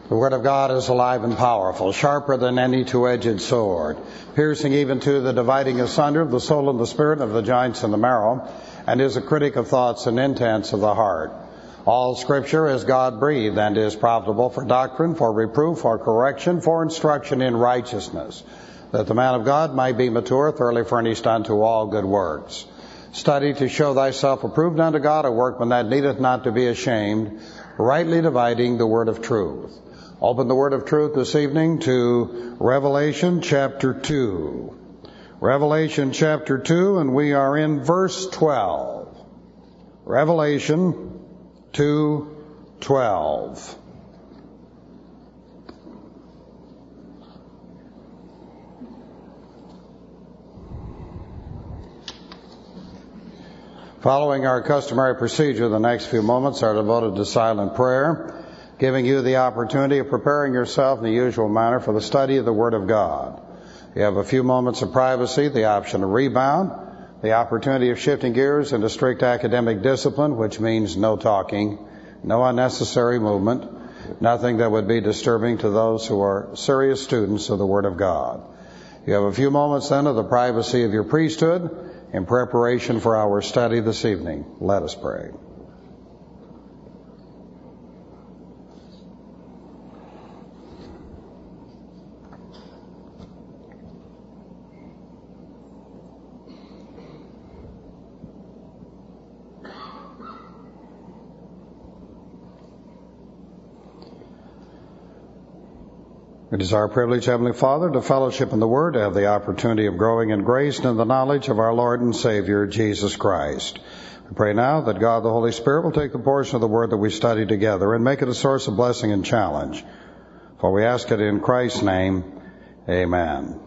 The Word of God is alive and powerful, sharper than any two-edged sword, piercing even to the dividing asunder of the soul and the spirit, of the joints and the marrow, and is a critic of thoughts and intents of the heart. All Scripture is God-breathed and is profitable for doctrine, for reproof, for correction, for instruction in righteousness, that the man of God might be mature, thoroughly furnished unto all good works. Study to show thyself approved unto God, a workman that needeth not to be ashamed, rightly dividing the word of truth. Open the word of truth this evening to Revelation chapter 2. Revelation chapter 2, and we are in verse 12. Revelation 2:12. Following our customary procedure, the next few moments are devoted to silent prayer, giving you the opportunity of preparing yourself in the usual manner for the study of the Word of God. You have a few moments of privacy, the option of rebound, the opportunity of shifting gears into strict academic discipline, which means no talking, no unnecessary movement, nothing that would be disturbing to those who are serious students of the Word of God. You have a few moments then of the privacy of your priesthood in preparation for our study this evening. Let us pray. It is our privilege, Heavenly Father, to fellowship in the Word, to have the opportunity of growing in grace and in the knowledge of our Lord and Savior, Jesus Christ. We pray now that God the Holy Spirit will take the portion of the Word that we study together and make it a source of blessing and challenge. For we ask it in Christ's name, amen.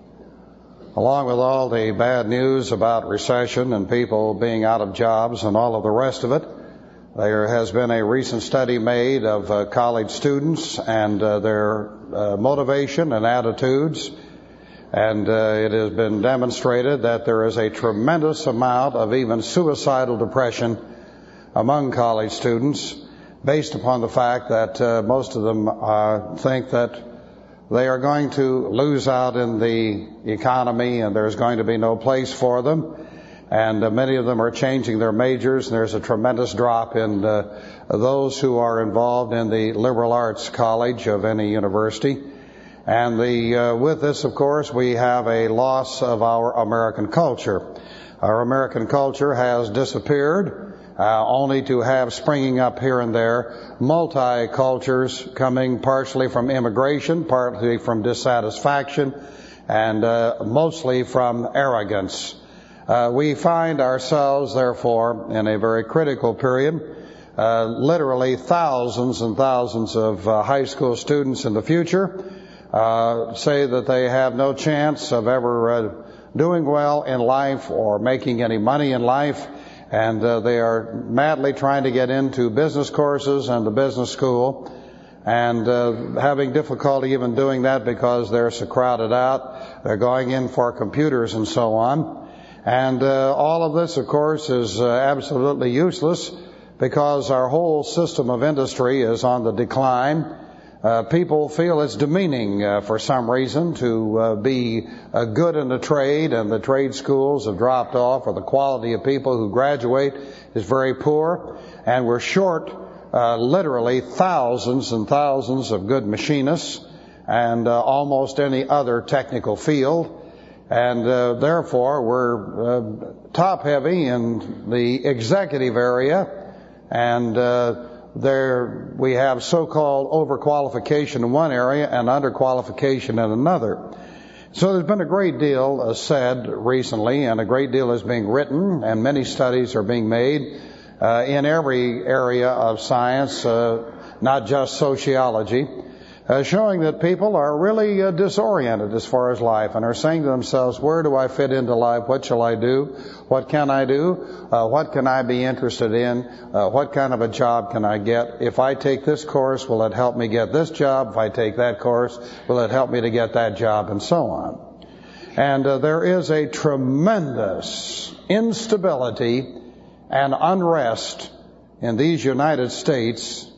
Along with all the bad news about recession and people being out of jobs and all of the rest of it, there has been a recent study made of college students and their motivation and attitudes, and it has been demonstrated that there is a tremendous amount of even suicidal depression among college students based upon the fact that most of them think that they are going to lose out in the economy and there's going to be no place for them. And many of them are changing their majors, and there's a tremendous drop in those who are involved in the liberal arts college of any university. And with this, of course, we have a loss of our American culture. Our American culture has disappeared, only to have springing up here and there multi-cultures coming partially from immigration, partly from dissatisfaction, and mostly from arrogance. We find ourselves, therefore, in a very critical period. Literally thousands and thousands of high school students in the future say that they have no chance of ever doing well in life or making any money in life, and they are madly trying to get into business courses and the business school, and having difficulty even doing that because they're so crowded out. They're going in for computers and so on. And all of this, of course, is absolutely useless because our whole system of industry is on the decline. People feel it's demeaning for some reason to be good in the trade, and the trade schools have dropped off, or the quality of people who graduate is very poor, and we're short literally thousands and thousands of good machinists and almost any other technical field. And therefore, we're top-heavy in the executive area, and there we have so-called overqualification in one area and underqualification in another. So there's been a great deal said recently, and a great deal is being written, and many studies are being made in every area of science, not just sociology, showing that people are really disoriented as far as life and are saying to themselves, where do I fit into life? What shall I do? What can I do? What can I be interested in? What kind of a job can I get? If I take this course, will it help me get this job? If I take that course, will it help me to get that job? And so on. And there is a tremendous instability and unrest in these United States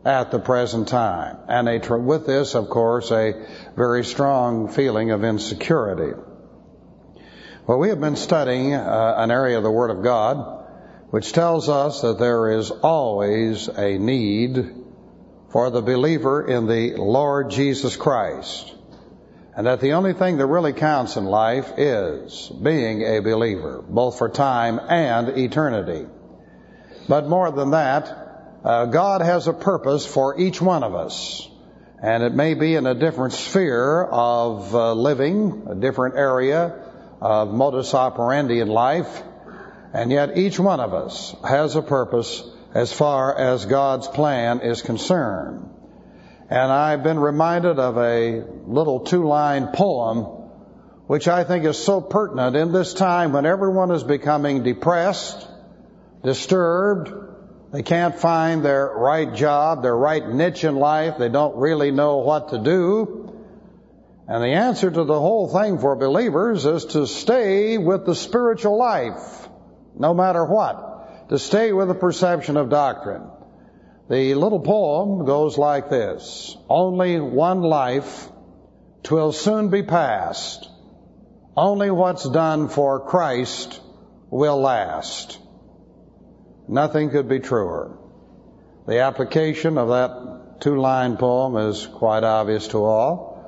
at the present time. And with this, of course, a very strong feeling of insecurity. Well, we have been studying an area of the Word of God which tells us that there is always a need for the believer in the Lord Jesus Christ, and that the only thing that really counts in life is being a believer, both for time and eternity. But more than that, God has a purpose for each one of us, and it may be in a different sphere of living, a different area of modus operandi in life, and yet each one of us has a purpose as far as God's plan is concerned. And I've been reminded of a little 2-line poem which I think is so pertinent in this time when everyone is becoming depressed, disturbed. They can't find their right job, their right niche in life. They don't really know what to do. And the answer to the whole thing for believers is to stay with the spiritual life, no matter what, to stay with the perception of doctrine. The little poem goes like this: only one life, 'twill soon be past. Only what's done for Christ will last. Nothing could be truer. The application of that 2-line poem is quite obvious to all.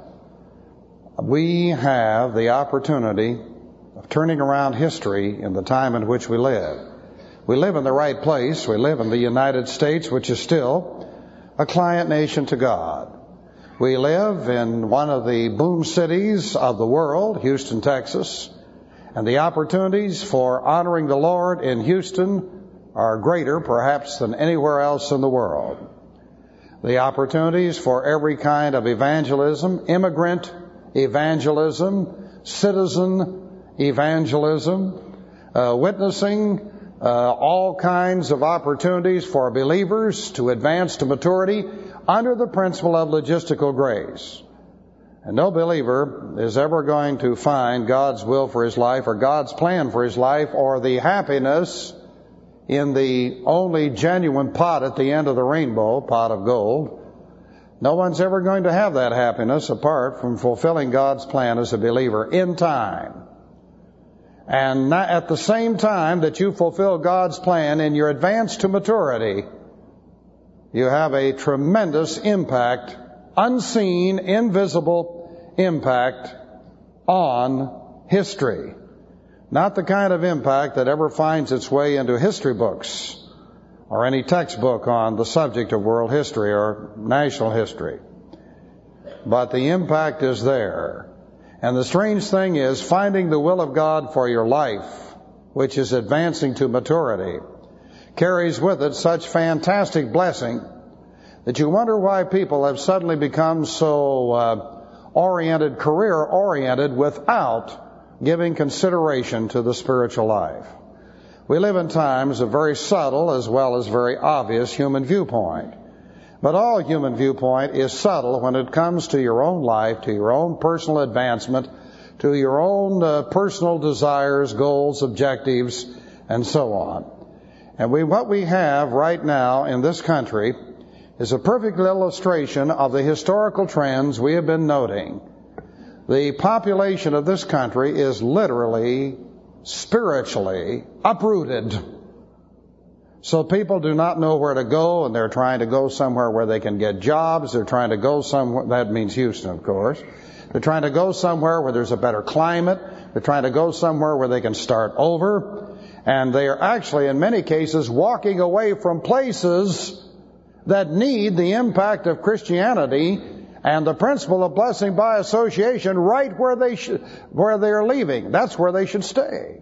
We have the opportunity of turning around history in the time in which we live. We live in the right place. We live in the United States, which is still a client nation to God. We live in one of the boom cities of the world, Houston, Texas, and the opportunities for honoring the Lord in Houston are greater, perhaps, than anywhere else in the world. The opportunities for every kind of evangelism, immigrant evangelism, citizen evangelism, witnessing, all kinds of opportunities for believers to advance to maturity under the principle of logistical grace. And no believer is ever going to find God's will for his life or God's plan for his life or the happiness in the only genuine pot at the end of the rainbow, pot of gold. No one's ever going to have that happiness apart from fulfilling God's plan as a believer in time. And at the same time that you fulfill God's plan in your advance to maturity, you have a tremendous impact, unseen, invisible impact on history. Not the kind of impact that ever finds its way into history books or any textbook on the subject of world history or national history. But the impact is there. And the strange thing is finding the will of God for your life, which is advancing to maturity, carries with it such fantastic blessing that you wonder why people have suddenly become so career-oriented without giving consideration to the spiritual life. We live in times of very subtle as well as very obvious human viewpoint. But all human viewpoint is subtle when it comes to your own life, to your own personal advancement, to your own personal desires, goals, objectives, and so on. And what we have right now in this country is a perfect illustration of the historical trends we have been noting. The population of this country is literally, spiritually uprooted. So people do not know where to go, and they're trying to go somewhere where they can get jobs. They're trying to go somewhere, that means Houston, of course. They're trying to go somewhere where there's a better climate. They're trying to go somewhere where they can start over. And they are actually, in many cases, walking away from places that need the impact of Christianity and the principle of blessing by association right where they are leaving. That's where they should stay.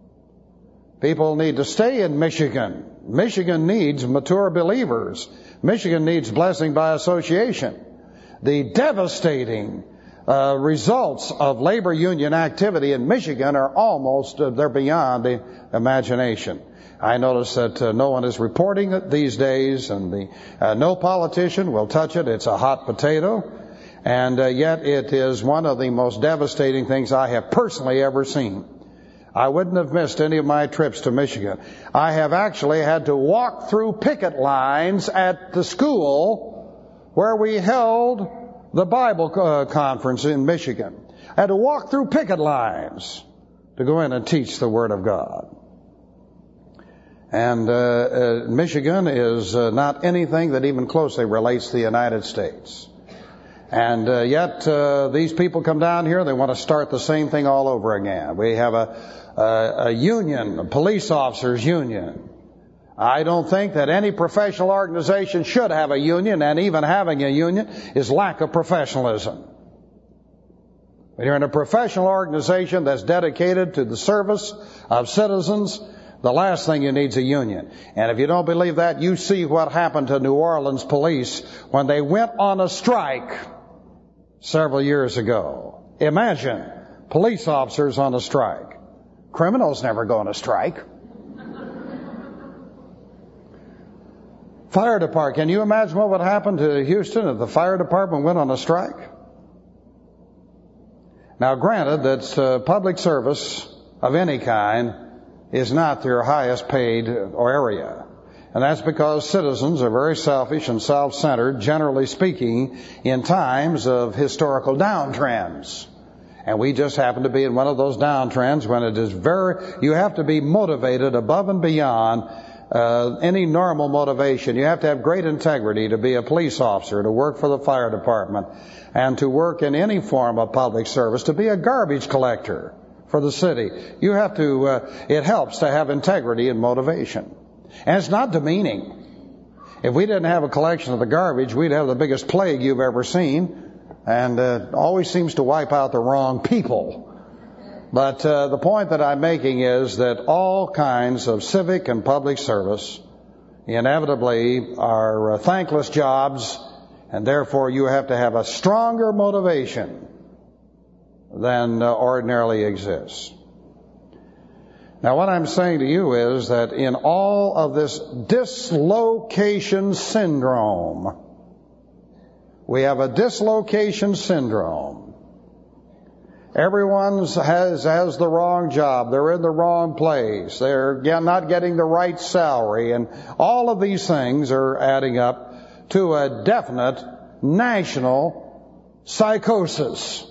People need to stay in Michigan. Michigan needs mature believers. Michigan needs blessing by association. The devastating results of labor union activity in Michigan are they're beyond the imagination. I notice that no one is reporting it these days, and no politician will touch it. It's a hot potato, and yet it is one of the most devastating things I have personally ever seen. I wouldn't have missed any of my trips to Michigan. I have actually had to walk through picket lines at the school where we held the Bible conference in Michigan. I had to walk through picket lines to go in and teach the Word of God. And Michigan is not anything that even closely relates to the United States. And yet these people come down here, they want to start the same thing all over again. We have a union, a police officers union. I don't think that any professional organization should have a union, and even having a union is lack of professionalism. When you're in a professional organization that's dedicated to the service of citizens, the last thing you need is a union. And if you don't believe that, you see what happened to New Orleans police when they went on a strike several years ago. Imagine police officers on a strike. Criminals never go on a strike. Fire department. Can you imagine what would happen to Houston if the fire department went on a strike? Now, granted that public service of any kind is not their highest paid area. And that's because citizens are very selfish and self-centered, generally speaking, in times of historical downtrends. And we just happen to be in one of those downtrends when it is you have to be motivated above and beyond any normal motivation. You have to have great integrity to be a police officer, to work for the fire department, and to work in any form of public service, to be a garbage collector for the city. You have to, it helps to have integrity and motivation. And it's not demeaning. If we didn't have a collection of the garbage, we'd have the biggest plague you've ever seen. And it always seems to wipe out the wrong people. But the point that I'm making is that all kinds of civic and public service inevitably are thankless jobs, and therefore you have to have a stronger motivation than ordinarily exists. Now, what I'm saying to you is that in all of this dislocation syndrome, we have a dislocation syndrome. Everyone has the wrong job. They're in the wrong place. They're not getting the right salary. And all of these things are adding up to a definite national psychosis.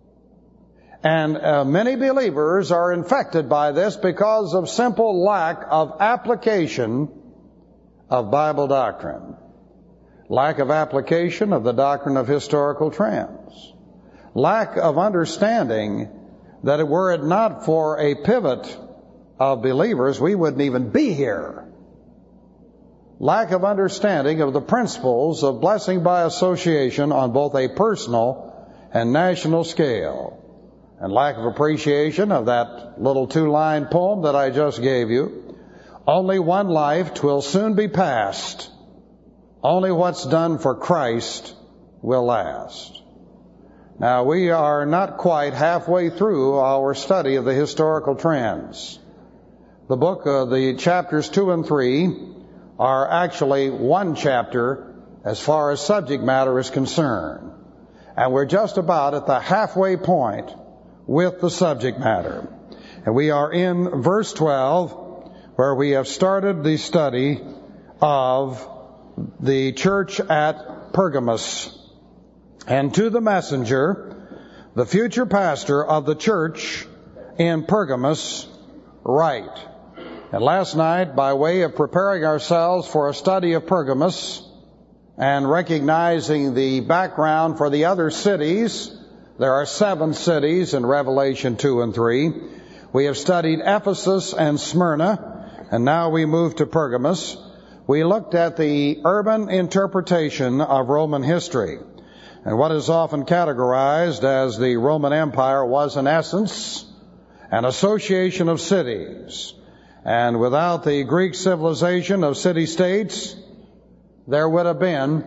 And many believers are infected by this because of simple lack of application of Bible doctrine. Lack of application of the doctrine of historical trends. Lack of understanding that were it not for a pivot of believers, we wouldn't even be here. Lack of understanding of the principles of blessing by association on both a personal and national scale. And lack of appreciation of that little 2-line poem that I just gave you. Only one life, 'twill soon be past. Only what's done for Christ will last. Now, we are not quite halfway through our study of the historical trends. The chapters 2 and 3 are actually one chapter as far as subject matter is concerned. And we're just about at the halfway point with the subject matter. And we are in verse 12, where we have started the study of the church at Pergamos. And to the messenger, the future pastor of the church in Pergamos, write. And last night, by way of preparing ourselves for a study of Pergamos and recognizing the background for the other cities, there are 7 cities in Revelation 2 and 3. We have studied Ephesus and Smyrna, and now we move to Pergamos. We looked at the urban interpretation of Roman history. And what is often categorized as the Roman Empire was, in essence, an association of cities. And without the Greek civilization of city-states, there would have been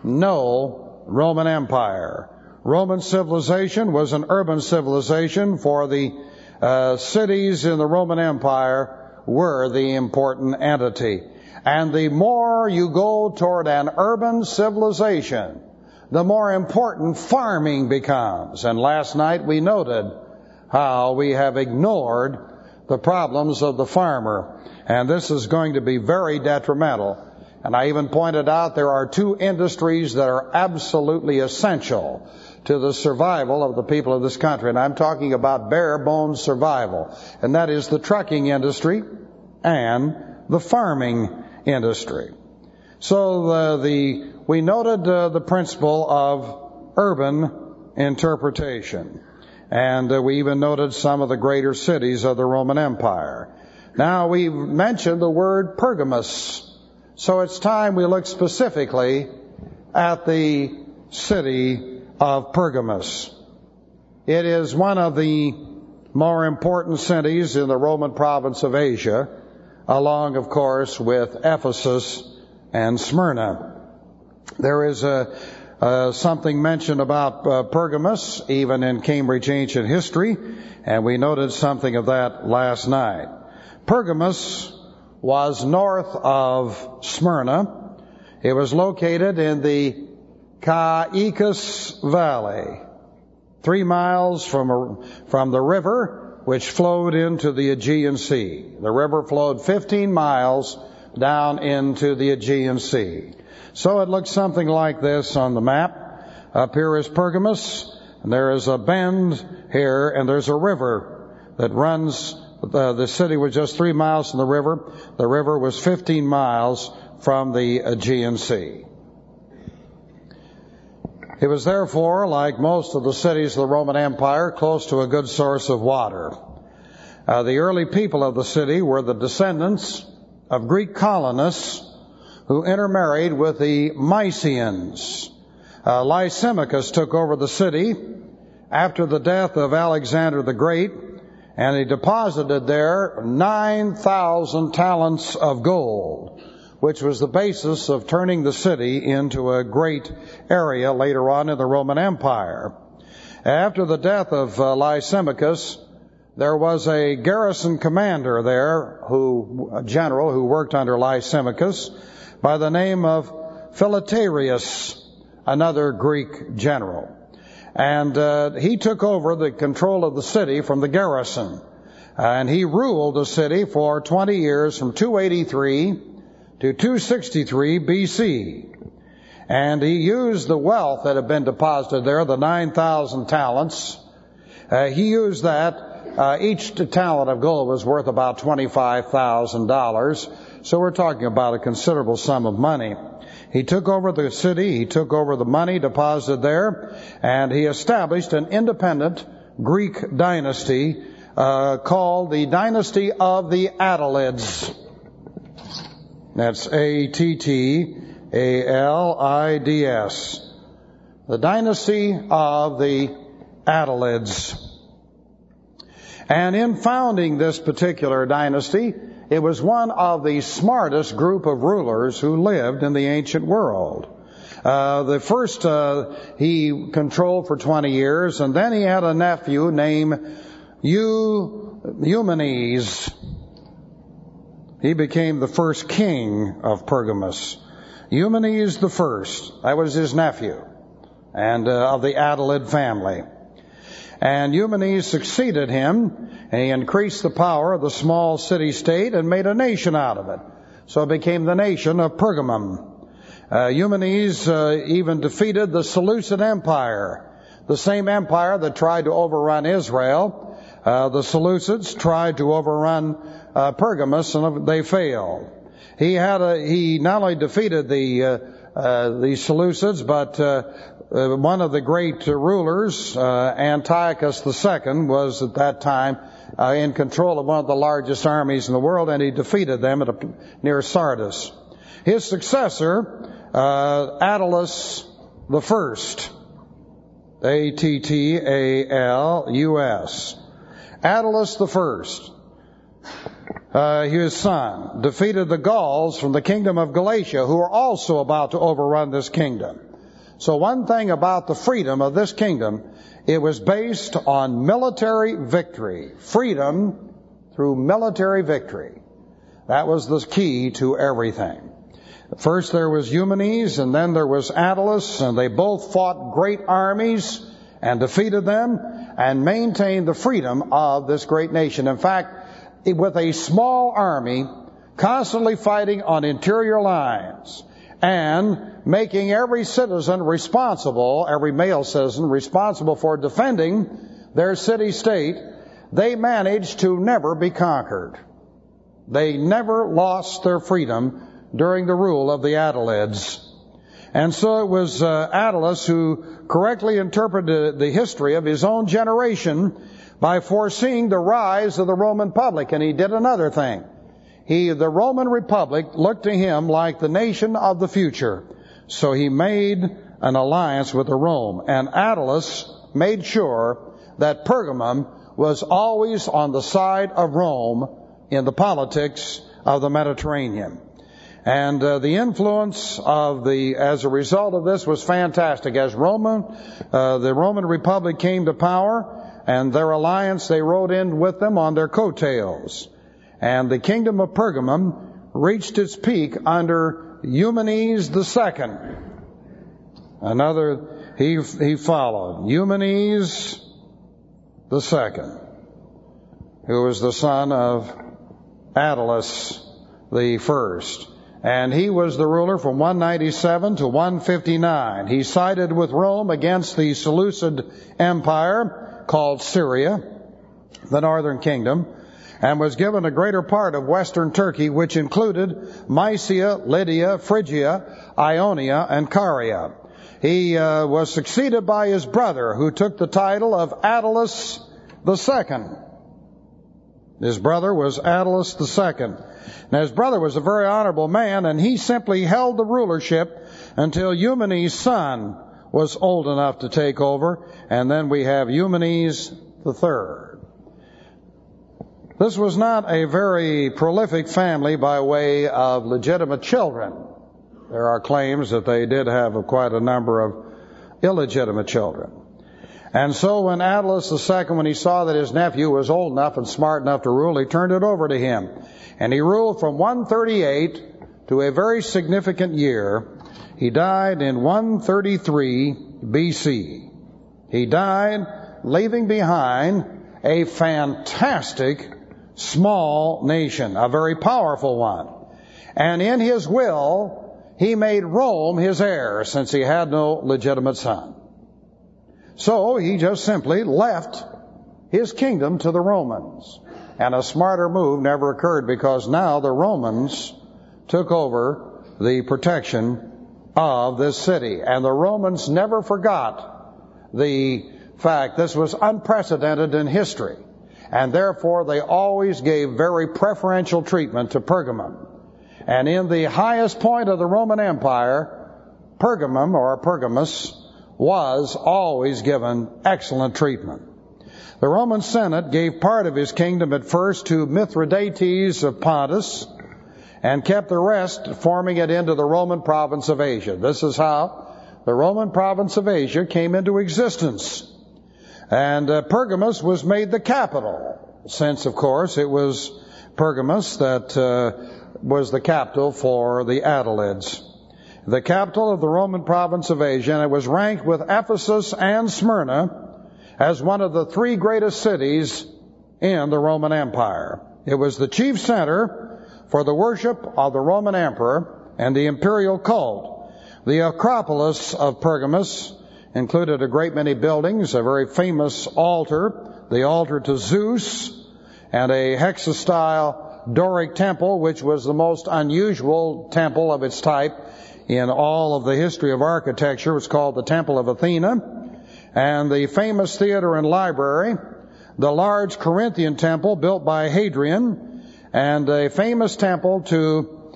no Roman Empire. Roman civilization was an urban civilization, for the cities in the Roman Empire were the important entity. And the more you go toward an urban civilization, the more important farming becomes. And last night we noted how we have ignored the problems of the farmer. And this is going to be very detrimental. And I even pointed out there are two industries that are absolutely essential to the survival of the people of this country. And I'm talking about bare bones survival. And that is the trucking industry and the farming industry. So we noted the principle of urban interpretation. And we even noted some of the greater cities of the Roman Empire. Now we've mentioned the word Pergamus. So it's time we look specifically at the city of Pergamus. It is one of the more important cities in the Roman province of Asia, along, of course, with Ephesus and Smyrna. There is something mentioned about Pergamus, even in Cambridge Ancient History, and we noted something of that last night. Pergamus was north of Smyrna. It was located in the Caicus Valley, 3 miles from the river which flowed into the Aegean Sea. The river flowed 15 miles down into the Aegean Sea. So it looks something like this on the map. Up here is Pergamus, and there is a bend here, and there's a river that runs. The city was just 3 miles from the river. The river was 15 miles from the Aegean Sea. It was therefore, like most of the cities of the Roman Empire, close to a good source of water. The early people of the city were the descendants of Greek colonists who intermarried with the Mysians. Lysimachus took over the city after the death of Alexander the Great, and he deposited there 9,000 talents of gold, which was the basis of turning the city into a great area later on in the Roman Empire. After the death of Lysimachus, there was a garrison commander there, a general who worked under Lysimachus, by the name of Philetarius, another Greek general. And he took over the control of the city from the garrison. And he ruled the city for 20 years, from 283 to 263 BC. And he used the wealth that had been deposited there, the 9,000 talents. He used that. Each talent of gold was worth about $25,000. So we're talking about a considerable sum of money. He took over the city, he took over the money deposited there, and he established an independent Greek dynasty called the Dynasty of the Attalids. That's Attalids. The Dynasty of the Attalids. And in founding this particular dynasty, it was one of the smartest group of rulers who lived in the ancient world. The first he controlled for 20 years, and then he had a nephew named Eumenes. He became the first king of Pergamus. Eumenes the first, that was his nephew, and of the Attalid family. And Eumenes succeeded him, and he increased the power of the small city-state and made a nation out of it. So it became the nation of Pergamum. Eumenes even defeated the Seleucid Empire, the same empire that tried to overrun Israel. The Seleucids tried to overrun Pergamus, and they failed. He not only defeated the Seleucids, but one of the great rulers, Antiochus II, was at that time in control of one of the largest armies in the world, and he defeated them near Sardis. His successor, Attalus I, Attalus, Attalus I, his son, defeated the Gauls from the kingdom of Galatia, who were also about to overrun this kingdom. So one thing about the freedom of this kingdom, it was based on military victory. Freedom through military victory. That was the key to everything. First there was Eumenes, and then there was Attalus, and they both fought great armies and defeated them and maintained the freedom of this great nation. In fact, with a small army, constantly fighting on interior lines, and making every citizen responsible, every male citizen responsible for defending their city-state, they managed to never be conquered. They never lost their freedom during the rule of the Attalids. And so it was Attalus who correctly interpreted the history of his own generation by foreseeing the rise of the Roman Republic. And he did another thing. The Roman Republic looked to him like the nation of the future. So he made an alliance with Rome. And Attalus made sure that Pergamum was always on the side of Rome in the politics of the Mediterranean. And the influence as a result of this was fantastic. As the Roman Republic came to power, and their alliance, they rode in with them on their coattails. And the kingdom of Pergamum reached its peak under Eumenes II. He followed. Eumenes II, who was the son of Attalus the First. And he was the ruler from 197 to 159. He sided with Rome against the Seleucid Empire, called Syria, the northern kingdom, and was given a greater part of western Turkey, which included Mysia, Lydia, Phrygia, Ionia, and Caria. He was succeeded by his brother, who took the title of Attalus II. His brother was Attalus II. Now, his brother was a very honorable man, and he simply held the rulership until Eumenes' son was old enough to take over, and then we have Eumenes III. This was not a very prolific family by way of legitimate children. There are claims that they did have quite a number of illegitimate children. And so when Attalus II, when he saw that his nephew was old enough and smart enough to rule, he turned it over to him. And he ruled from 138 to a very significant year. He died in 133 BC. He died leaving behind a fantastic small nation, a very powerful one. And in his will, he made Rome his heir, since he had no legitimate son. So he just simply left his kingdom to the Romans. And a smarter move never occurred, because now the Romans took over the protection of this city. And the Romans never forgot the fact this was unprecedented in history. And therefore they always gave very preferential treatment to Pergamum. And in the highest point of the Roman Empire, Pergamum, or Pergamus, was always given excellent treatment. The Roman Senate gave part of his kingdom at first to Mithridates of Pontus, and kept the rest, forming it into the Roman province of Asia. This is how the Roman province of Asia came into existence. And Pergamus was made the capital, since, of course, it was Pergamus that was the capital for the Attalids. The capital of the Roman province of Asia, and it was ranked with Ephesus and Smyrna as one of the three greatest cities in the Roman Empire. It was the chief center for the worship of the Roman emperor and the imperial cult. The Acropolis of Pergamus included a great many buildings, a very famous altar, the altar to Zeus, and a hexastyle Doric temple, which was the most unusual temple of its type in all of the history of architecture. It was called the Temple of Athena. And the famous theater and library, the large Corinthian temple built by Hadrian, and a famous temple to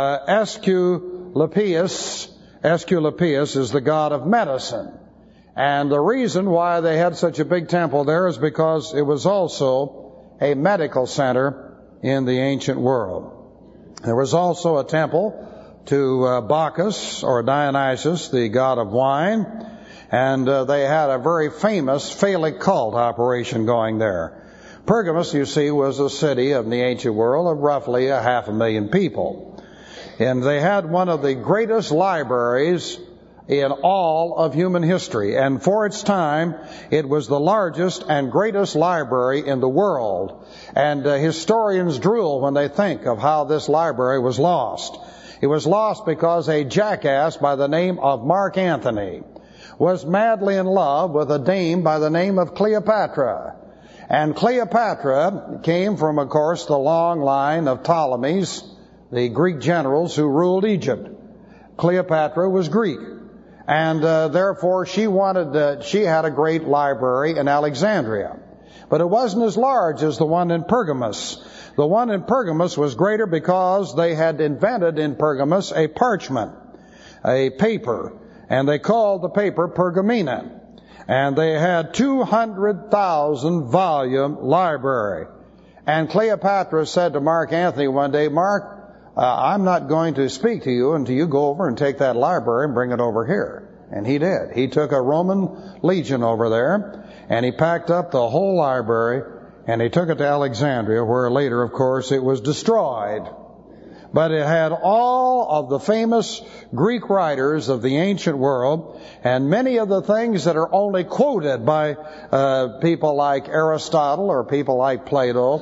Aesculapius. Aesculapius is the god of medicine. And the reason why they had such a big temple there is because it was also a medical center in the ancient world. There was also a temple to Bacchus, or Dionysus, the god of wine. And they had a very famous phallic cult operation going there. Pergamus, you see, was a city of the ancient world of roughly 500,000 people. And they had one of the greatest libraries in all of human history. And for its time, it was the largest and greatest library in the world. And historians drool when they think of how this library was lost. It was lost because a jackass by the name of Mark Antony was madly in love with a dame by the name of Cleopatra. And Cleopatra came from, of course, the long line of Ptolemies, the Greek generals who ruled Egypt. Cleopatra was Greek. And therefore she had a great library in Alexandria. But it wasn't as large as the one in Pergamus. The one in Pergamus was greater because they had invented in Pergamus a parchment, a paper, and they called the paper Pergamena. And they had 200,000 volume library. And Cleopatra said to Mark Antony one day, Mark, I'm not going to speak to you until you go over and take that library and bring it over here. And he did. He took a Roman legion over there, and he packed up the whole library, and he took it to Alexandria, where later, of course, it was destroyed. But it had all of the famous Greek writers of the ancient world, and many of the things that are only quoted by people like Aristotle or people like Plato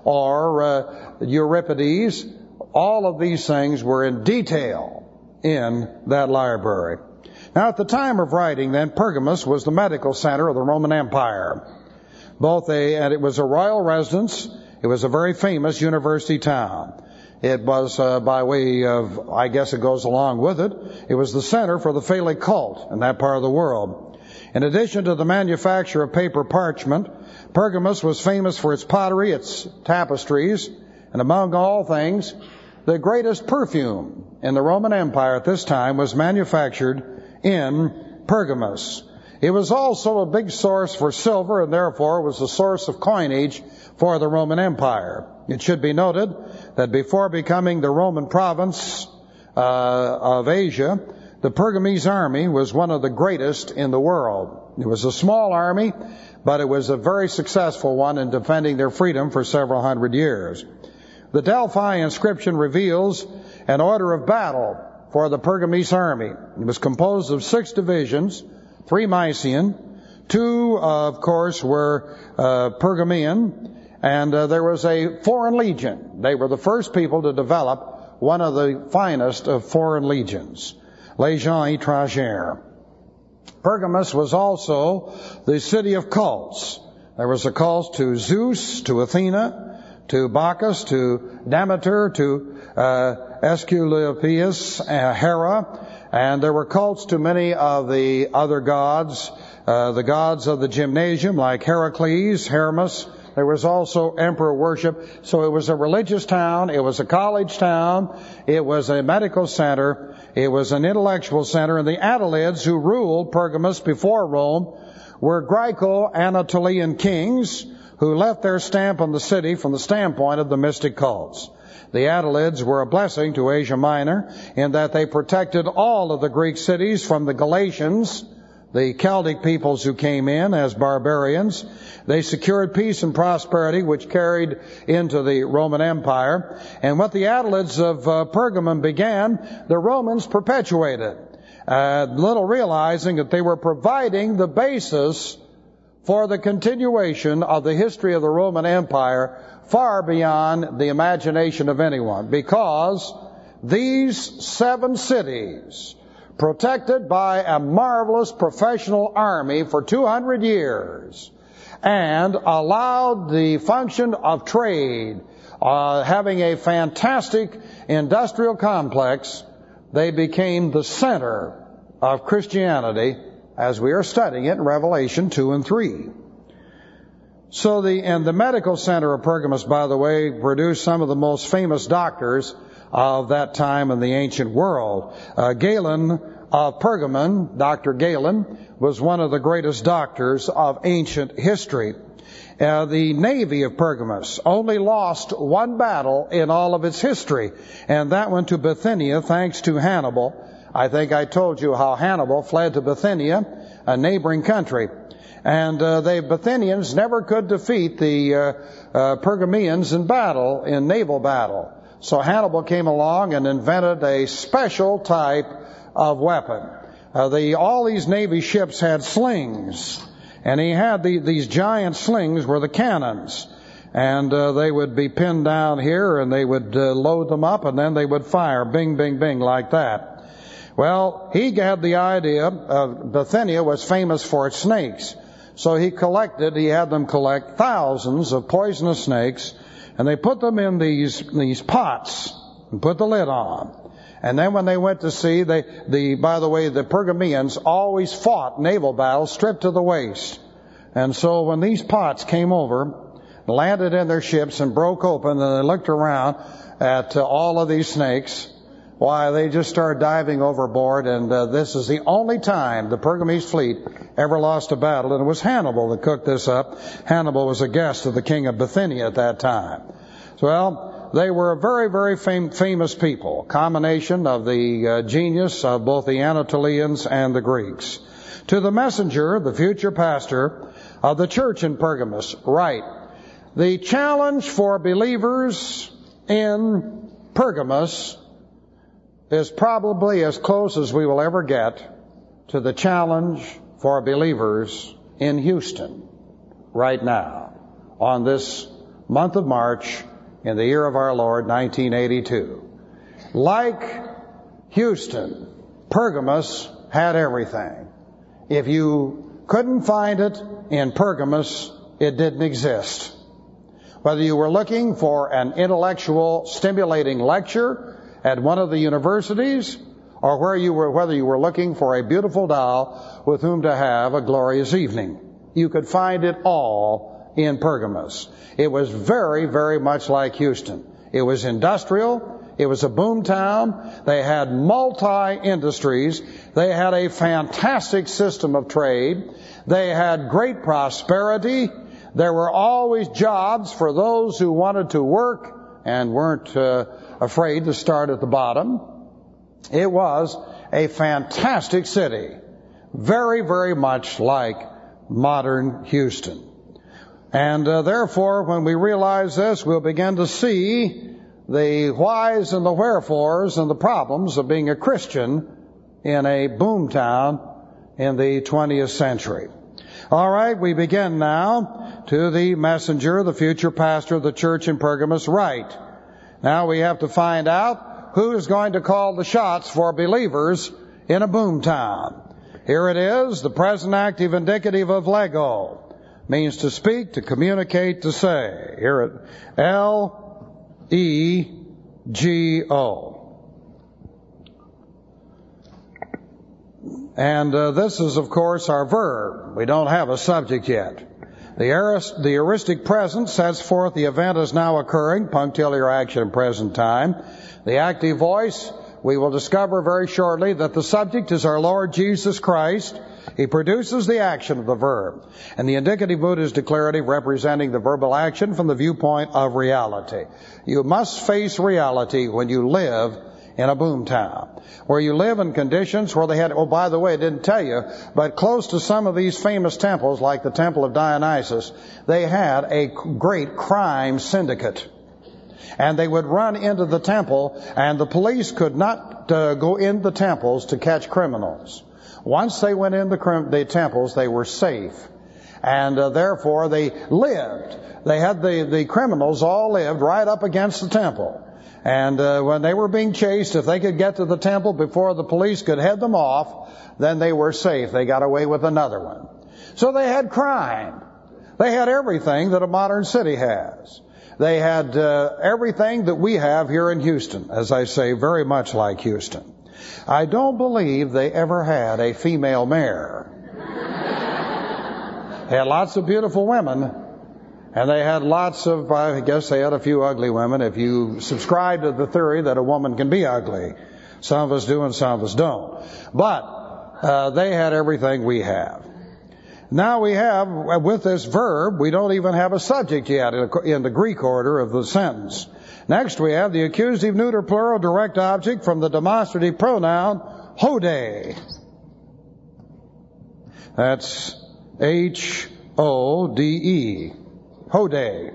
or Euripides. All of these things were in detail in that library. Now, at the time of writing, then, Pergamus was the medical center of the Roman Empire. And it was a royal residence. It was a very famous university town. It was, by way of, I guess it goes along with it, it was the center for the Phallic cult in that part of the world. In addition to the manufacture of paper parchment, Pergamus was famous for its pottery, its tapestries, and among all things, the greatest perfume in the Roman Empire at this time was manufactured in Pergamus. It was also a big source for silver, and therefore was a source of coinage for the Roman Empire. It should be noted that before becoming the Roman province of Asia, the Pergamese army was one of the greatest in the world. It was a small army, but it was a very successful one in defending their freedom for several hundred years. The Delphi inscription reveals an order of battle for the Pergamese army. It was composed of 6 divisions, 3 Mysian, 2, of course, were Pergamean, and there was a foreign legion. They were the first people to develop one of the finest of foreign legions, Legion Étrangère. Pergamus was also the city of cults. There was a cult to Zeus, to Athena, to Bacchus, to Demeter, to Aesculapius, Hera, and there were cults to many of the other gods, the gods of the gymnasium like Heracles, Hermes. There was also emperor worship. So it was a religious town, it was a college town, it was a medical center, it was an intellectual center, and the Attalids who ruled Pergamus before Rome were Greco-Anatolian kings who left their stamp on the city from the standpoint of the mystic cults. The Attalids were a blessing to Asia Minor in that they protected all of the Greek cities from the Galatians, the Celtic peoples who came in as barbarians. They secured peace and prosperity, which carried into the Roman Empire. And what the Attalids of Pergamum began, the Romans perpetuated, little realizing that they were providing the basis for the continuation of the history of the Roman Empire far beyond the imagination of anyone, because these 7 cities, protected by a marvelous professional army for 200 years, and allowed the function of trade, having a fantastic industrial complex, they became the center of Christianity as we are studying it in Revelation 2 and 3. So the medical center of Pergamus, by the way, produced some of the most famous doctors of that time in the ancient world. Galen of Pergamon, Dr. Galen, was one of the greatest doctors of ancient history. The navy of Pergamus only lost 1 battle in all of its history, and that went to Bithynia thanks to Hannibal. I think I told you how Hannibal fled to Bithynia, a neighboring country. And the Bithynians never could defeat the Pergameans in naval battle. So Hannibal came along and invented a special type of weapon. all these Navy ships had slings, and he had these giant slings were the cannons, and they would be pinned down here, and they would load them up, and then they would fire, bing, bing, bing, like that. Well, he had the idea Bithynia was famous for its snakes, so he had them collect thousands of poisonous snakes, and they put them in these pots and put the lid on. And then when they went to sea, by the way, the Pergameans always fought naval battles stripped to the waist. And so when these pots came over, landed in their ships and broke open, and they looked around at all of these snakes, why, they just started diving overboard, and this is the only time the Pergamese fleet ever lost a battle, and it was Hannibal that cooked this up. Hannibal was a guest of the king of Bithynia at that time. Well, they were a very, very famous people, combination of the genius of both the Anatolians and the Greeks. To the messenger, the future pastor of the church in Pergamos, write, the challenge for believers in Pergamos is probably as close as we will ever get to the challenge for believers in Houston right now, on this month of March, in the year of our Lord, 1982. Like Houston, Pergamos had everything. If you couldn't find it in Pergamos, it didn't exist. Whether you were looking for an intellectual stimulating lecture at one of the universities, or whether you were looking for a beautiful doll with whom to have a glorious evening, you could find it all in Pergamos. It was very, very much like Houston. It was industrial. It was a boom town. They had multi-industries. They had a fantastic system of trade. They had great prosperity. There were always jobs for those who wanted to work and weren't afraid to start at the bottom. It was a fantastic city. Very, very much like modern Houston. And therefore, when we realize this, we'll begin to see the whys and the wherefores and the problems of being a Christian in a boomtown in the 20th century. All right, we begin now to the messenger, the future pastor of the church in Pergamos, write. Now we have to find out who is going to call the shots for believers in a boomtown. Here it is, the present active indicative of lego. Means to speak, to communicate, to say. Here it L-E-G-O. And this is, of course, our verb. We don't have a subject yet. The aoristic present sets forth the event is now occurring, punctiliar action in present time. The active voice, we will discover very shortly that the subject is our Lord Jesus Christ. He produces the action of the verb. And the indicative mood is declarative, representing the verbal action from the viewpoint of reality. You must face reality when you live in a boomtown, where you live in conditions where they had, oh, by the way, I didn't tell you, but close to some of these famous temples, like the Temple of Dionysus, they had a great crime syndicate. And they would run into the temple, and the police could not go in the temples to catch criminals. Once they went in the temples, they were safe. And therefore, they lived. They had the criminals all lived right up against the temple. And when they were being chased, if they could get to the temple before the police could head them off, then they were safe. They got away with another one. So they had crime. They had everything that a modern city has. They had everything that we have here in Houston, as I say, very much like Houston. I don't believe they ever had a female mayor. They had lots of beautiful women, and they had lots of, I guess they had a few ugly women, if you subscribe to the theory that a woman can be ugly. Some of us do and some of us don't. But they had everything we have. Now we have, with this verb, we don't even have a subject yet in the Greek order of the sentence. Next we have the accusative neuter plural direct object from the demonstrative pronoun hode. That's H-O-D-E. Hode.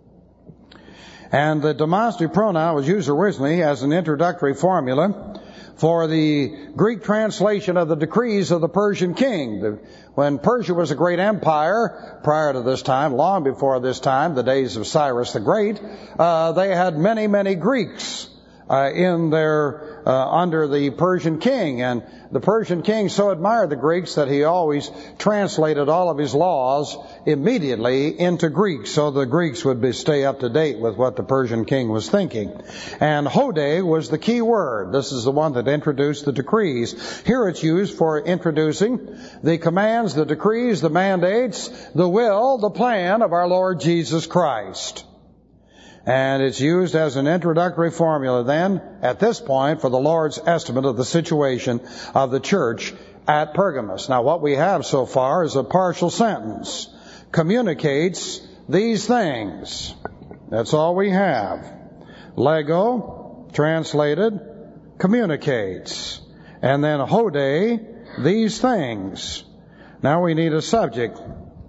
And the demonstrative pronoun was used originally as an introductory formula for the Greek translation of the decrees of the Persian king. When Persia was a great empire, prior to this time, long before this time, the days of Cyrus the Great, they had many, many Greeks under the Persian king, and the Persian king so admired the Greeks that he always translated all of his laws immediately into Greek, so the Greeks would stay up to date with what the Persian king was thinking. And hode was the key word. This is the one that introduced the decrees. Here it's used for introducing the commands, the decrees, the mandates, the will, the plan of our Lord Jesus Christ. And it's used as an introductory formula then, at this point, for the Lord's estimate of the situation of the church at Pergamos. Now, what we have so far is a partial sentence. Communicates these things. That's all we have. Lego, translated, communicates. And then hode, these things. Now we need a subject.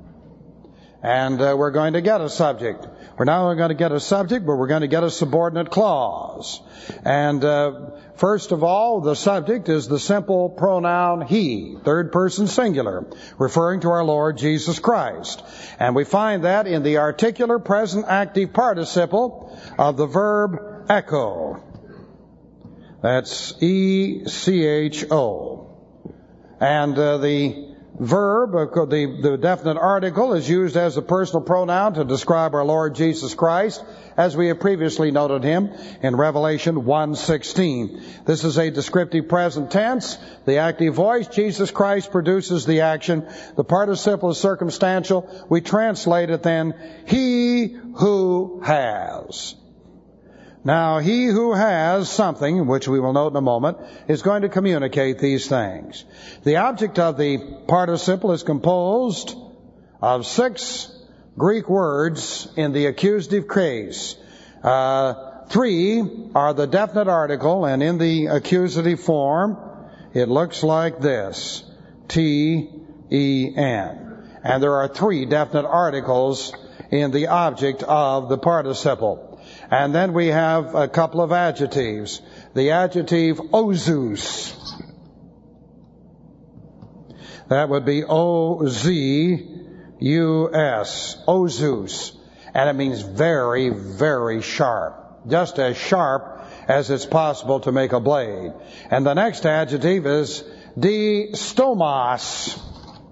And we're going to get a subject. We're not going to get a subject, but we're going to get a subordinate clause. And first of all, the subject is the simple pronoun he, third person singular, referring to our Lord Jesus Christ. And we find that in the articular present active participle of the verb echo. That's E-C-H-O. And the verb, the definite article, is used as a personal pronoun to describe our Lord Jesus Christ, as we have previously noted him in Revelation 1:16. This is a descriptive present tense. The active voice, Jesus Christ, produces the action. The participle is circumstantial. We translate it then, he who has. Now, he who has something, which we will note in a moment, is going to communicate these things. The object of the participle is composed of 6 Greek words in the accusative case. 3 are the definite article, and in the accusative form, it looks like this, T-E-N. And there are 3 definite articles in the object of the participle. And then we have a couple of adjectives. The adjective ozus. That would be O-Z-U-S. Ozus. And it means very, very sharp. Just as sharp as it's possible to make a blade. And the next adjective is distomos.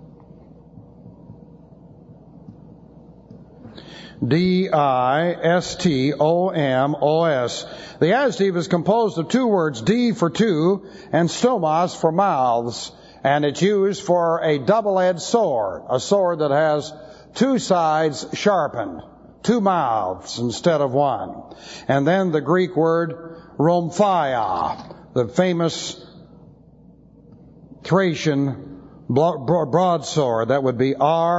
D-I-S-T-O-M-O-S. The adjective is composed of 2 words, D for 2 and stomos for mouths. And it's used for a double-edged sword, a sword that has 2 sides sharpened, 2 mouths instead of 1. And then the Greek word rhomphaia, the famous Thracian broadsword. That would be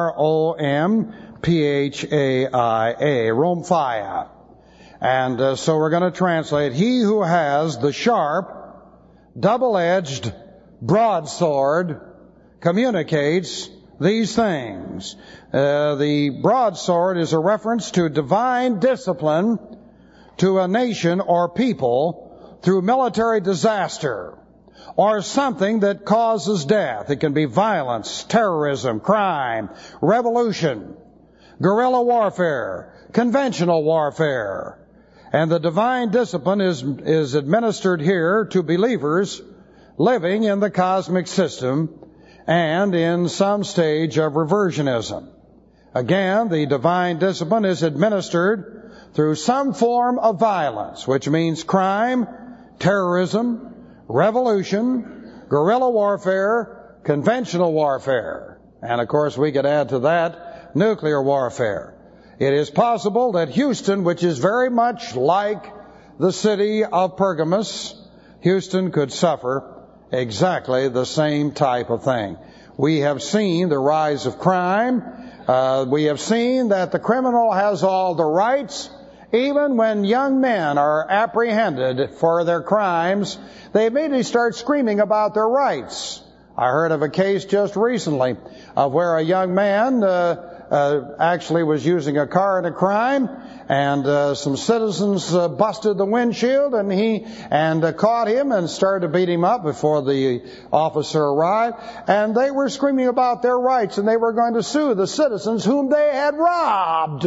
R-O-M-P-H-A-I-A, rhomphaia. And so we're going to translate, he who has the sharp, double-edged broadsword communicates these things. The broadsword is a reference to divine discipline to a nation or people through military disaster or something that causes death. It can be violence, terrorism, crime, revolution, guerrilla warfare, conventional warfare. And the divine discipline is administered here to believers living in the cosmic system and in some stage of reversionism. Again, the divine discipline is administered through some form of violence, which means crime, terrorism, revolution, guerrilla warfare, conventional warfare. And of course we could add to that nuclear warfare. It is possible that Houston, which is very much like the city of Pergamos, Houston could suffer exactly the same type of thing. We have seen the rise of crime. We have seen that the criminal has all the rights. Even when young men are apprehended for their crimes, they immediately start screaming about their rights. I heard of a case just recently of where a young man actually was using a car in a crime, and some citizens busted the windshield, and caught him and started to beat him up before the officer arrived. And they were screaming about their rights, and they were going to sue the citizens whom they had robbed.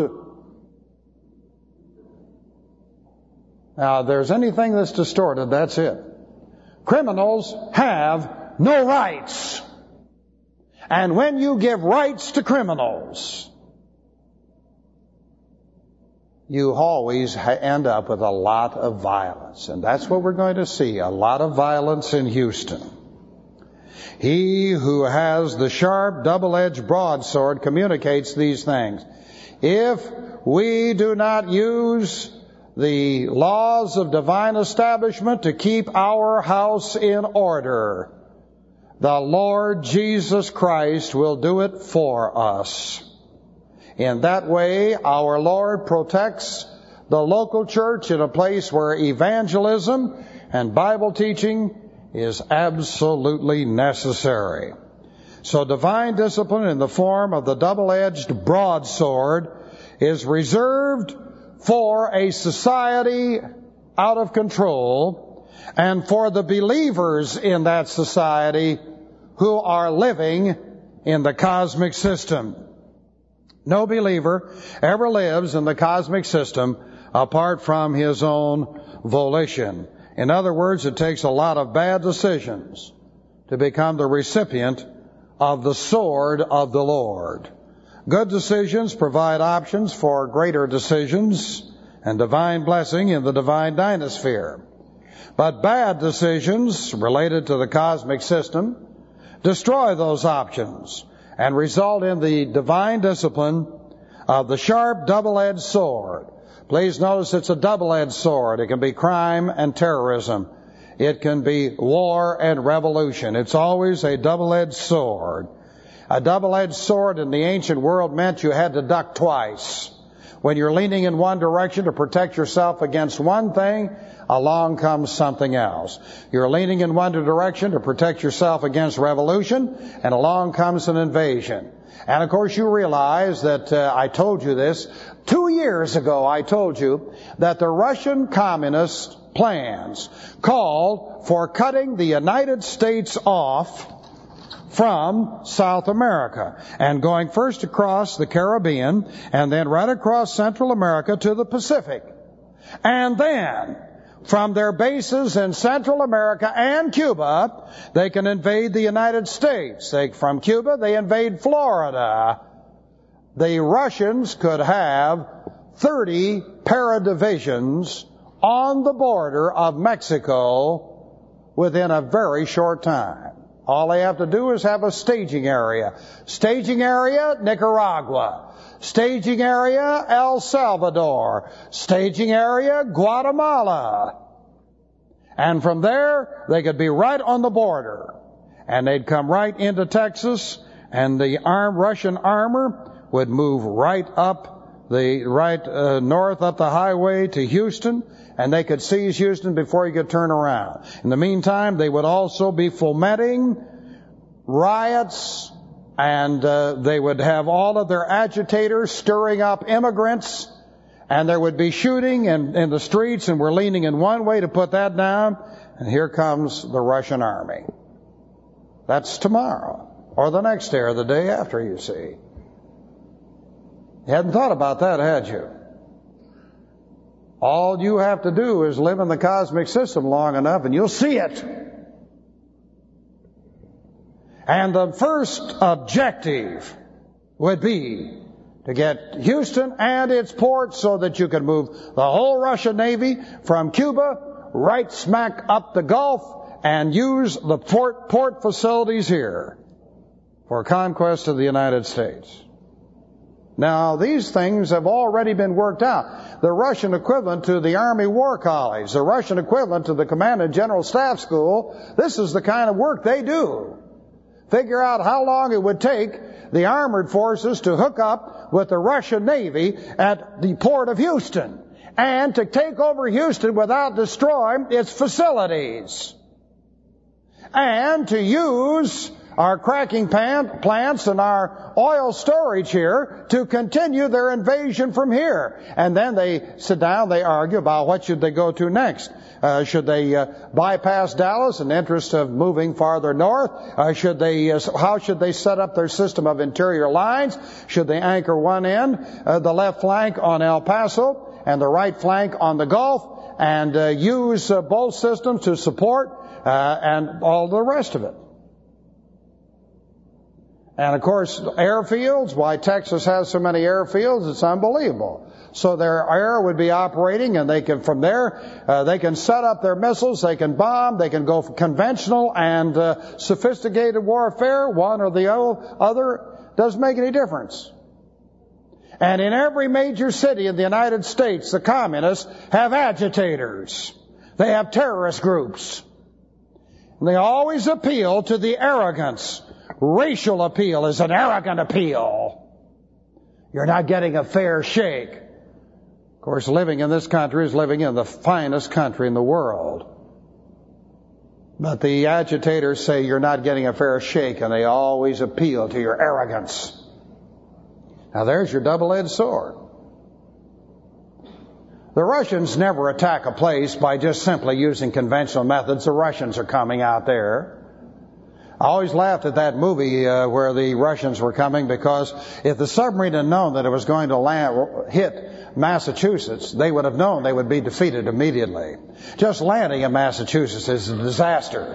Now, if there's anything that's distorted, that's it. Criminals have no rights. And when you give rights to criminals, you always end up with a lot of violence. And that's what we're going to see, a lot of violence in Houston. He who has the sharp, double-edged broadsword communicates these things. If we do not use the laws of divine establishment to keep our house in order, the Lord Jesus Christ will do it for us. In that way, our Lord protects the local church in a place where evangelism and Bible teaching is absolutely necessary. So divine discipline in the form of the double-edged broadsword is reserved for a society out of control and for the believers in that society who are living in the cosmic system. No believer ever lives in the cosmic system apart from his own volition. In other words, it takes a lot of bad decisions to become the recipient of the sword of the Lord. Good decisions provide options for greater decisions and divine blessing in the divine dynasphere. But bad decisions related to the cosmic system destroy those options and result in the divine discipline of the sharp double-edged sword. Please notice it's a double-edged sword. It can be crime and terrorism. It can be war and revolution. It's always a double-edged sword. A double-edged sword in the ancient world meant you had to duck twice. When you're leaning in one direction to protect yourself against one thing, along comes something else. You're leaning in one direction to protect yourself against revolution, and along comes an invasion. And of course you realize that I told you this 2 years ago. I told you that the Russian communist plans called for cutting the United States off from South America and going first across the Caribbean and then right across Central America to the Pacific. And then from their bases in Central America and Cuba, they can invade the United States. From Cuba, they invade Florida. The Russians could have 30 paradivisions on the border of Mexico within a very short time. All they have to do is have a staging area. Staging area, Nicaragua. Staging area, El Salvador. Staging area, Guatemala. And from there, they could be right on the border. And they'd come right into Texas, and the Russian armor would move right north up the highway to Houston, and they could seize Houston before you could turn around. In the meantime, they would also be fomenting riots, and they would have all of their agitators stirring up immigrants, and there would be shooting in the streets, and we're leaning in one way to put that down, and here comes the Russian army. That's tomorrow, or the next day, or the day after, you see. You hadn't thought about that, had you? All you have to do is live in the cosmic system long enough and you'll see it. And the first objective would be to get Houston and its ports so that you can move the whole Russian Navy from Cuba right smack up the Gulf and use the port facilities here for conquest of the United States. Now, these things have already been worked out. The Russian equivalent to the Army War College, the Russian equivalent to the Command and General Staff School, this is the kind of work they do. Figure out how long it would take the armored forces to hook up with the Russian Navy at the port of Houston and to take over Houston without destroying its facilities. And to use our cracking plants and our oil storage here to continue their invasion from here. And then they sit down, they argue about what should they go to next. Should they bypass Dallas in the interest of moving farther north? How should they set up their system of interior lines? Should they anchor one end, the left flank on El Paso and the right flank on the Gulf, and use both systems to support and all the rest of it? And of course, airfields, why Texas has so many airfields, it's unbelievable. So their air would be operating, and they can, from there, they can set up their missiles, they can bomb, they can go for conventional and sophisticated warfare, one or the other, doesn't make any difference. And in every major city in the United States, the communists have agitators. They have terrorist groups. And they always appeal to the arrogance. Racial appeal is an arrogant appeal. You're not getting a fair shake. Of course, living in this country is living in the finest country in the world. But the agitators say you're not getting a fair shake, and they always appeal to your arrogance. Now there's your double-edged sword. The Russians never attack a place by just simply using conventional methods. The Russians are coming out there. I always laughed at that movie where the Russians were coming, because if the submarine had known that it was going to hit Massachusetts, they would have known they would be defeated immediately. Just landing in Massachusetts is a disaster.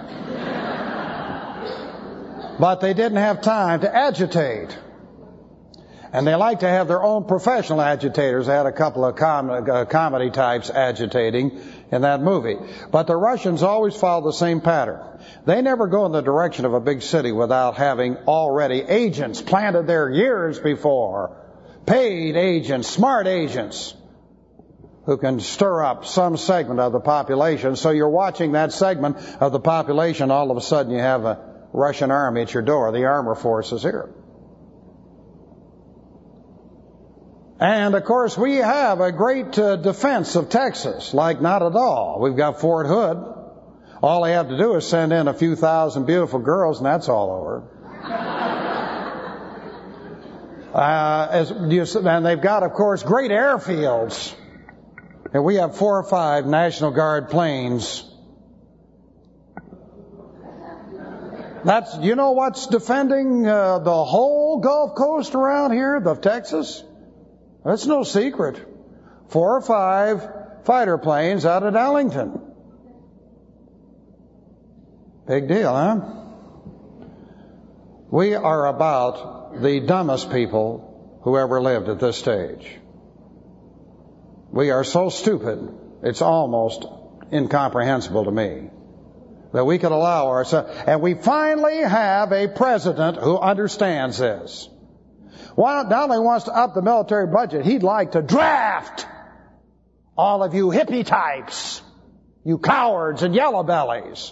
But they didn't have time to agitate. And they like to have their own professional agitators. They had a couple of comedy types agitating in that movie. But the Russians always follow the same pattern. They never go in the direction of a big city without having already agents planted there years before. Paid agents, smart agents, who can stir up some segment of the population. So you're watching that segment of the population, all of a sudden you have a Russian army at your door. The armor force is here. And, of course, we have a great defense of Texas, like not at all. We've got Fort Hood. All they have to do is send in a few thousand beautiful girls, and that's all over. And they've got, of course, great airfields. And we have 4 or 5 National Guard planes. You know what's defending the whole Gulf Coast around here of Texas? That's no secret. 4 or 5 fighter planes out at Ellington. Big deal, huh? We are about the dumbest people who ever lived at this stage. We are so stupid, it's almost incomprehensible to me that we could allow ourselves. And we finally have a president who understands this. Not only wants to up the military budget, he'd like to draft all of you hippie types, you cowards and yellow bellies.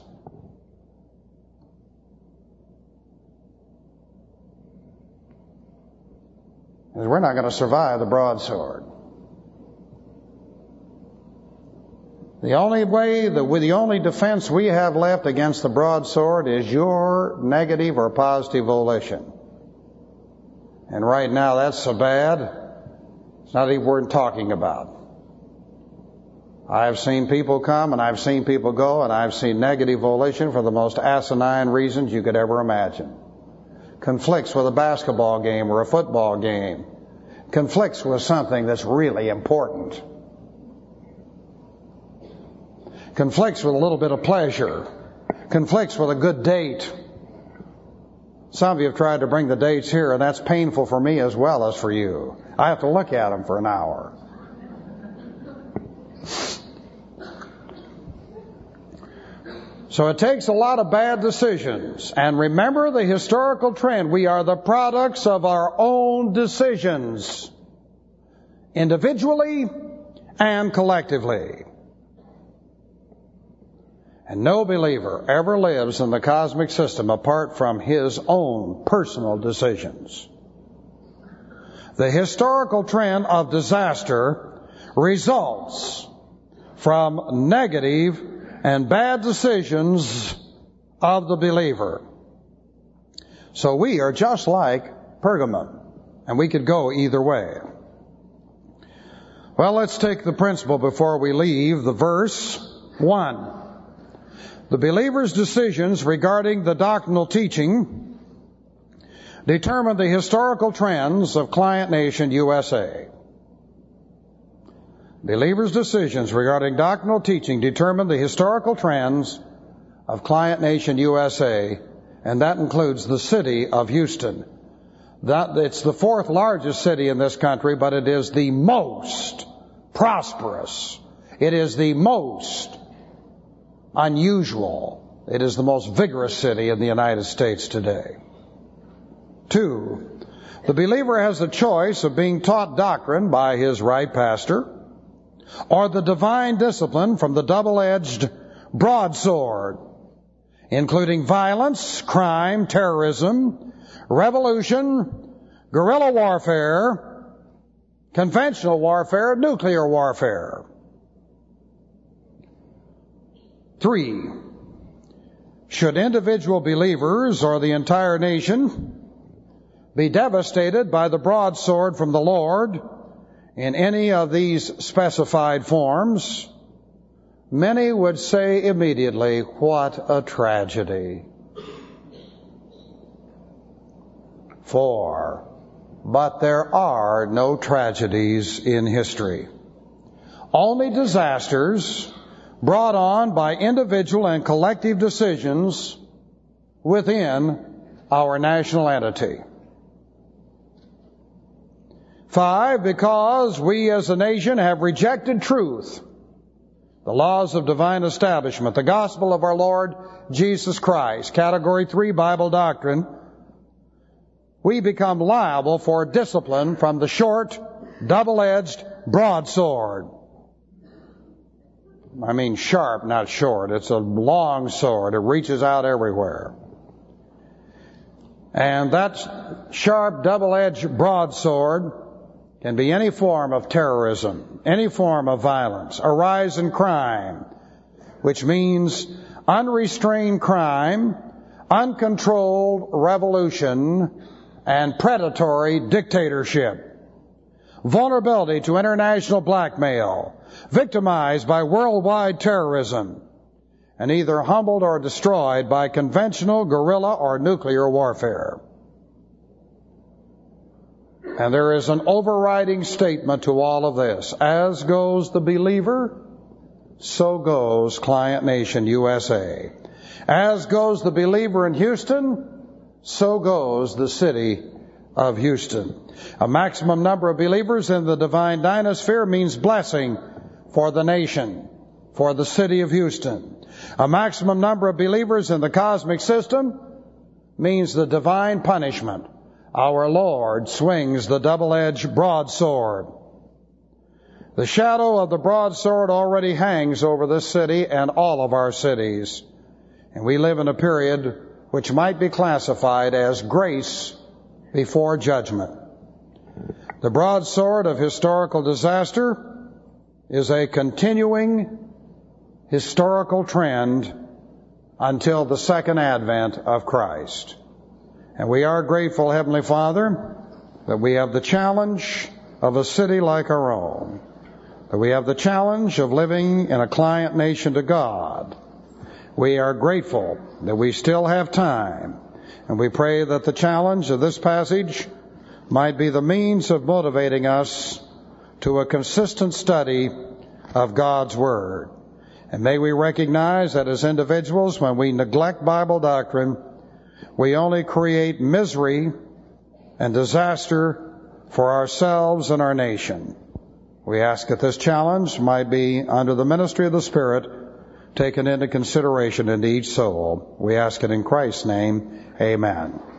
And we're not going to survive the broadsword. The only defense we have left against the broadsword is your negative or positive volition. And right now that's so bad, it's not even worth talking about. I've seen people come and I've seen people go, and I've seen negative volition for the most asinine reasons you could ever imagine. Conflicts with a basketball game or a football game. Conflicts with something that's really important. Conflicts with a little bit of pleasure. Conflicts with a good date. Some of you have tried to bring the dates here, and that's painful for me as well as for you. I have to look at them for an hour. So it takes a lot of bad decisions. And remember the historical trend. We are the products of our own decisions, individually and collectively. And no believer ever lives in the cosmic system apart from his own personal decisions. The historical trend of disaster results from negative and bad decisions of the believer. So we are just like Pergamum, and we could go either way. Well, let's take the principle before we leave the verse. 1. The believer's decisions regarding the doctrinal teaching determine the historical trends of Client Nation USA. Believers' decisions regarding doctrinal teaching determine the historical trends of Client Nation USA, and that includes the city of Houston. It's the 4th largest city in this country, but it is the most prosperous. It is the most unusual. It is the most vigorous city in the United States today. 2. The believer has the choice of being taught doctrine by his right pastor or the divine discipline from the double-edged broadsword, including violence, crime, terrorism, revolution, guerrilla warfare, conventional warfare, nuclear warfare. 3. Should individual believers or the entire nation be devastated by the broadsword from the Lord in any of these specified forms, many would say immediately, what a tragedy. 4. But there are no tragedies in history. Only disasters brought on by individual and collective decisions within our national entity. 5, because we as a nation have rejected truth, the laws of divine establishment, the gospel of our Lord Jesus Christ, Category 3 Bible doctrine, we become liable for discipline from the short, double-edged broadsword. I mean sharp, not short. It's a long sword. It reaches out everywhere. And that sharp, double-edged broadsword can be any form of terrorism, any form of violence, a rise in crime, which means unrestrained crime, uncontrolled revolution, and predatory dictatorship, vulnerability to international blackmail, victimized by worldwide terrorism, and either humbled or destroyed by conventional guerrilla or nuclear warfare. And there is an overriding statement to all of this. As goes the believer, so goes Client Nation USA. As goes the believer in Houston, so goes the city of Houston. A maximum number of believers in the divine dynasphere means blessing for the nation, for the city of Houston. A maximum number of believers in the cosmic system means the divine punishment. Our Lord swings the double-edged broadsword. The shadow of the broadsword already hangs over this city and all of our cities. And we live in a period which might be classified as grace before judgment. The broadsword of historical disaster is a continuing historical trend until the second advent of Christ. And we are grateful, Heavenly Father, that we have the challenge of a city like our own, that we have the challenge of living in a client nation to God. We are grateful that we still have time, and we pray that the challenge of this passage might be the means of motivating us to a consistent study of God's Word. And may we recognize that as individuals, when we neglect Bible doctrine, we only create misery and disaster for ourselves and our nation. We ask that this challenge might be, under the ministry of the Spirit, taken into consideration into each soul. We ask it in Christ's name. Amen.